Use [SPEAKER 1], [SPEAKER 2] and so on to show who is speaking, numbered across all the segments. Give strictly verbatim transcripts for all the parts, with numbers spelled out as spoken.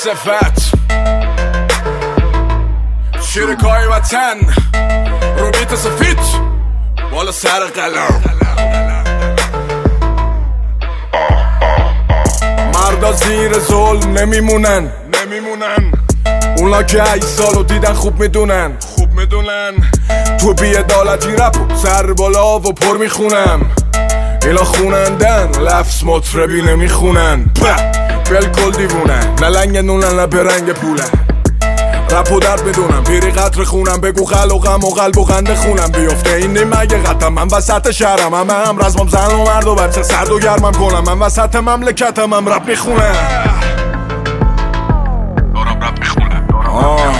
[SPEAKER 1] صفت شیرکای وطن رو بیت سفید بالا سر قلم. مردا زیر ظلم نمیمونن نمیمونن اونا که ای سالو دیدن خوب میدونن خوب میدونن تو بی‌عدالتی رپو سر بالا و پر میخونم. اینا خونندن لفظ مطربی نمیخونن بلکل دیوونن نه لنگ نونن نه برنگ پولن. رپو درد بدونم پیری قطر خونم بگو خلقم و قلب و خنده خونم بیفته این نیم اگه قطم من وسط شهرم همه هم رزمم زن و مرد و بچه سرد و گرمم کنم من وسط مملکتم هم رپ میخونم دارم رپ میخونم آه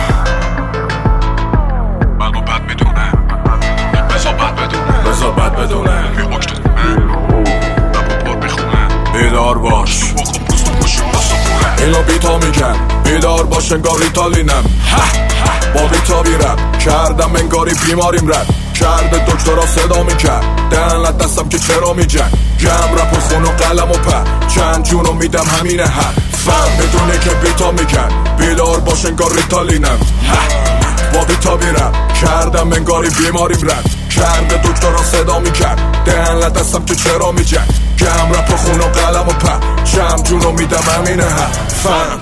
[SPEAKER 1] منو بد میدونم بزا بد بدونم بزا بد بدونم میخوشت خونم رپو پر میخونم بیدار باش اینو بیتا میگن بیدار باش انگار ریتالینم با بیتا بیرم کردم انگاری بیماریم رد کرده دکترا صدا میکرد دهنت دستم که چرا میجن گم رپ و خون و قلم و پر چند جونو میدم همینه هر فهم بدونه که بیتا میگن بیدار باش انگار ریتالینم با بیتا بیرم کردم انگاری بیماریم رد کرده دکترا صدا میکرد دهنت دستم که چرا میجن گم رپ و خون و قلم و پر چند جونو میدم همینه هر فهم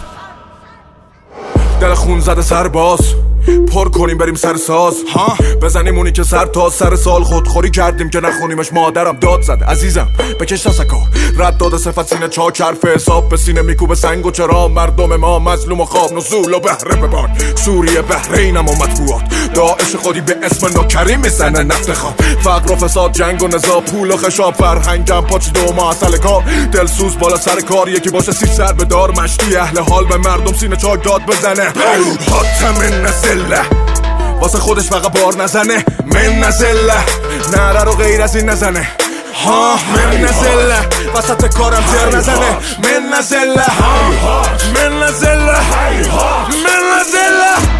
[SPEAKER 1] دل خون زده سرباز پر کنیم بریم سر ساز ها بزنیم اونی که سر تا سر سال خودخوری کردیم که نخونیمش مادرم داد زد عزیزم بکش تسکا رد داده صفت سینه چاک حرف حساب به سینه میکوبه سنگ و چرا مردم ما مظلوم و خواب نزول و بهره ببار سوریه بحرینم و مطبوعات داعش خودی به اسم ناکریم میزنه نفت خواب فقر و فساد جنگ و نزا پول و خشاب فرهنگم پاچ دو ما اصل کار دلسوز بالا سر کار یکی باشه سی سر به دار مشتی اهل حال به مردم سینه چاک داد بزنه حاتم نزله واسه خودش فقط بار نزنه من نزله نره رو غیر از این نزنه ها من نزله وسط کارم تر نزنه من نزله من نزله من نزله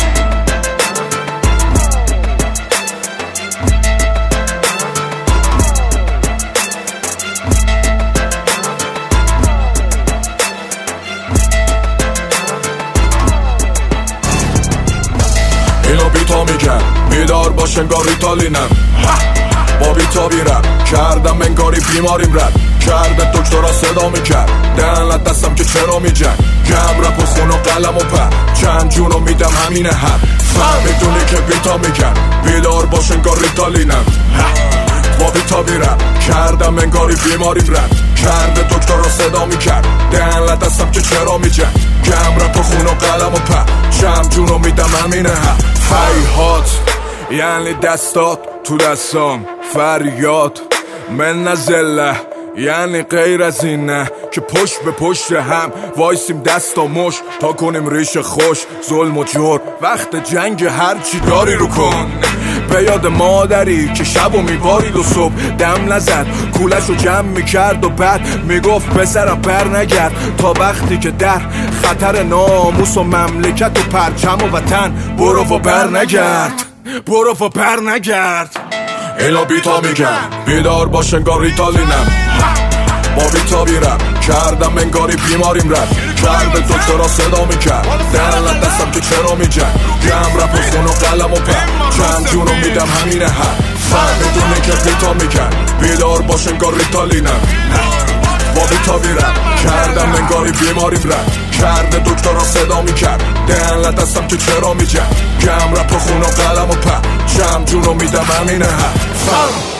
[SPEAKER 1] اینو بیتا میگن بیدار باش انگار ریتالینم با بیتا بیرم کردم انگاری بیماریم رد کرده دکترا صدا میکرد دهنت دستم که چرا میجن گم رپ و خون و قلم و پر چند جونو میدم همینه هر فهم میدونی که بیتا میگن بیدار باش انگار ریتالینم با بیتا بیرم کردم انگاری بیماریم رد کرده دکترا صدا میکرد دهنت دستم که چرا میجن گم رپ و خون و قلم و پر چند جونو میدم همینه هر فیهات یعنی دستات تو دستام فریاد من نزله یعنی غیر از این نه که پشت به پشت هم وایسیم دست و مش تا کنیم ریش خوش ظلم و جور وقت جنگ هرچی داری رو کن به یاد مادری که شب و میبارید و صبح دم نزد کولش رو جمع میکرد و بعد میگفت پسرم بر نگرد تا وقتی که در خطر ناموس و مملکت و پرچم و وطن برو و بر نگرد برو و بر نگرد اینا بیتا میگن بیدار باش انگار ریتالینم با بیتا بیرم کردم انگاری بیماریم رد کرده دکترا صدا میکرد دهنت دستم که چرا میجن گم رپ و خون و قلم و پر چند جونو میدم همینه هر فهم میدونه که بیتا میگن بیدار باش انگار ریتالینم با بیتا بیرم کردم انگاری بیماریم رد کرده دکترا صدا میکرد دهنت دستم که چرا میجن گم رپ و خون و قلم و پر چند جونو میدم همینه هر فهم